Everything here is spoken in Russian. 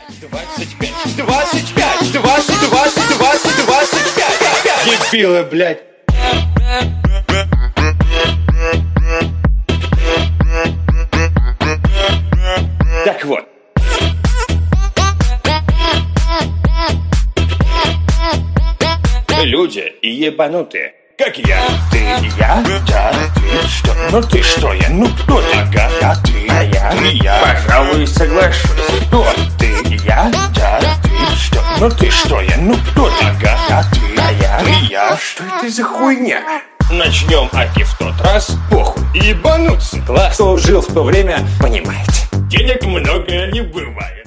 25, 25, 20, 20, 20, 25. Дебилы, блядь. Так вот. Люди ебанутые, как я. Ты и я, да, ты что? Ну ты что, я, ну кто ты? Ага, да, ты, а я, ты, я. Пожалуй, соглашусь. Кто? Ты и я, да, ты что? Ну ты что, я, ну кто ты? Ага, да, ты, а я, ты, я. Что это за хуйня? Начнем аки в тот раз, похуй, ебануться. Класс. Кто жил в то время, понимаете. Денег много не бывает.